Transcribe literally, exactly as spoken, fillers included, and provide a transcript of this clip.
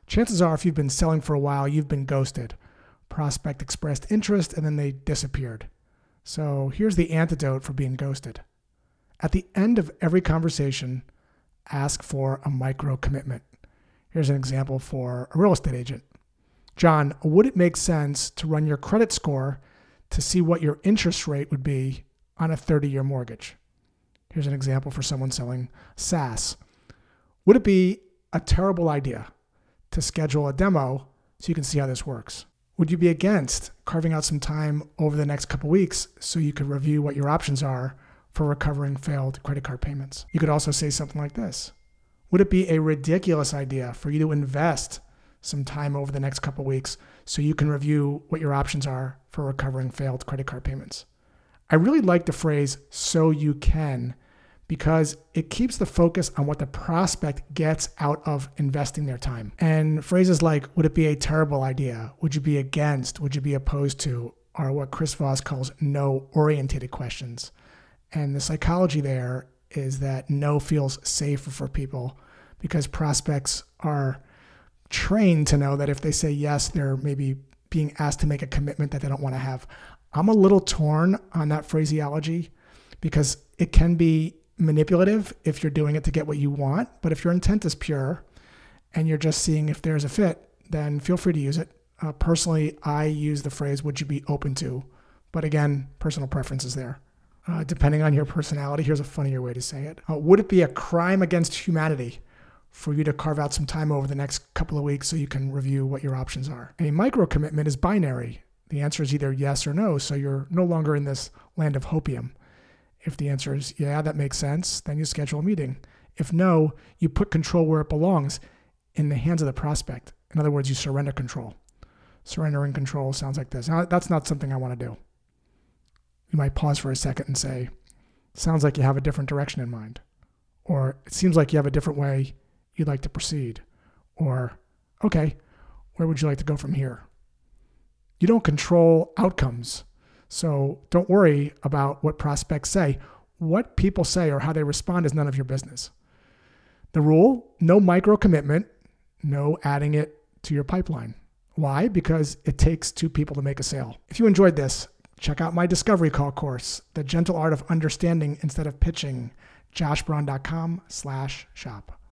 Chances are if you've been selling for a while, you've been ghosted. Prospect expressed interest and then they disappeared. So here's the antidote for being ghosted. At the end of every conversation, ask for a micro commitment. Here's an example for a real estate agent. John, would it make sense to run your credit score to see what your interest rate would be on a thirty-year mortgage? Here's an example for someone selling SaaS. Would it be a terrible idea to schedule a demo so you can see how this works? Would you be against carving out some time over the next couple weeks so you could review what your options are for recovering failed credit card payments? You could also say something like this. Would it be a ridiculous idea for you to invest some time over the next couple weeks so you can review what your options are for recovering failed credit card payments? I really like the phrase, so you can, because it keeps the focus on what the prospect gets out of investing their time. And phrases like, would it be a terrible idea? Would you be against? Would you be opposed to? Are what Chris Voss calls no-orientated questions. And the psychology there is that no feels safer for people because prospects are trained to know that if they say yes, they're maybe being asked to make a commitment that they don't want to have. I'm a little torn on that phraseology because it can be manipulative if you're doing it to get what you want. But if your intent is pure and you're just seeing if there's a fit, then feel free to use it. Uh, personally, I use the phrase, would you be open to? But again, personal preference is there. Uh, depending on your personality, here's a funnier way to say it. Uh, would it be a crime against humanity for you to carve out some time over the next couple of weeks so you can review what your options are? A micro commitment is binary. The answer is either yes or no, so you're no longer in this land of hopium. If the answer is yeah, that makes sense, then you schedule a meeting. If no, you put control where it belongs, in the hands of the prospect. In other words, you surrender control. Surrendering control sounds like this. Now, that's not something I want to do. You might pause for a second and say, sounds like you have a different direction in mind. Or it seems like you have a different way you'd like to proceed. Or, okay, where would you like to go from here? You don't control outcomes. So don't worry about what prospects say. What people say or how they respond is none of your business. The rule, no micro commitment, no adding it to your pipeline. Why? Because it takes two people to make a sale. If you enjoyed this, check out my discovery call course, The Gentle Art of Understanding Instead of Pitching, joshbraun.com slash shop.